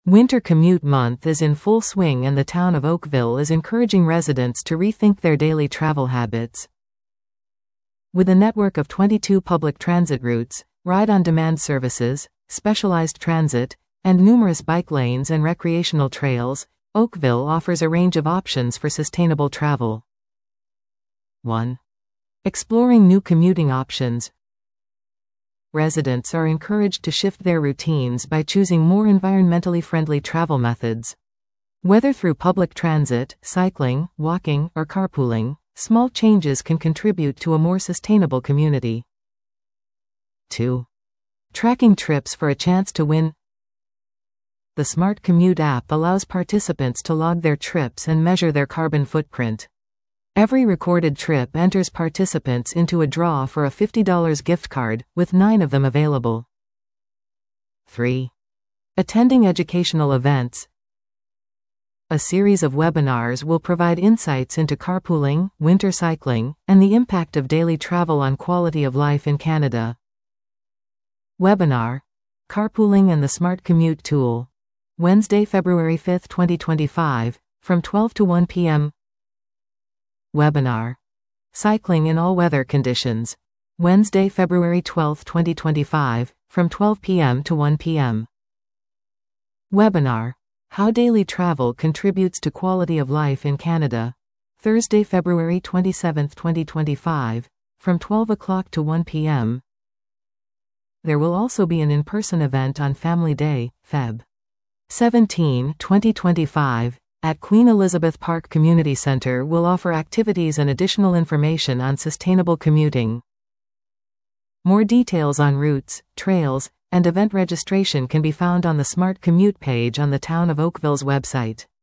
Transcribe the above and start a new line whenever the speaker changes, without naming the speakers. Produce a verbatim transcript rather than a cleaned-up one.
Winter commute month is in full swing and the town of Oakville is encouraging residents to rethink their daily travel habits. With a network of twenty-two public transit routes, ride-on-demand services, specialized transit, and numerous bike lanes and recreational trails, Oakville offers a range of options for sustainable travel. one. Exploring new commuting options. Residents are encouraged to shift their routines by choosing more environmentally friendly travel methods. Whether through public transit, cycling, walking, or carpooling, small changes can contribute to a more sustainable community. two. Tracking trips for a chance to win. The Smart Commute app allows participants to log their trips and measure their carbon footprint. Every recorded trip enters participants into a draw for a fifty dollar gift card, with nine of them available. three. Attending educational events. A series of webinars will provide insights into carpooling, winter cycling, and the impact of daily travel on quality of life in Canada. Webinar: Carpooling and the Smart Commute Tool. Wednesday, February fifth, twenty twenty-five, from twelve to one p m Webinar: Cycling in All Weather Conditions. Wednesday, February twelfth, twenty twenty-five, from twelve p m to one p m Webinar: How Daily Travel Contributes to Quality of Life in Canada. Thursday, February twenty-seventh, twenty twenty-five, from twelve o'clock to one p m There will also be an in-person event on Family Day, February seventeenth, twenty twenty-five, at Queen Elizabeth Park Community Centre will offer activities and additional information on sustainable commuting. More details on routes, trails, and event registration can be found on the Smart Commute page on the Town of Oakville's website.